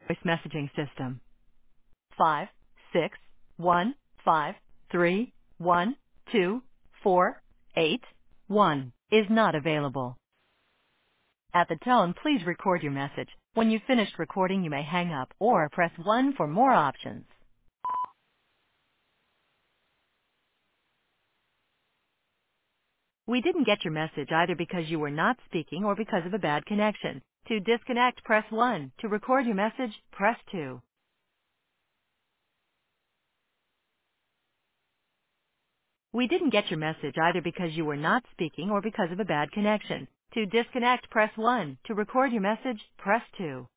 voice messaging system. 56153124881 is not available. At the tone, please record your message. When you've finished recording, you may hang up or press 1 for more options. We didn't get your message either because you were not speaking or because of a bad connection. To disconnect, press 1. To record your message, press 2. We didn't get your message either because you were not speaking or because of a bad connection. To disconnect, press 1. To record your message, press 2.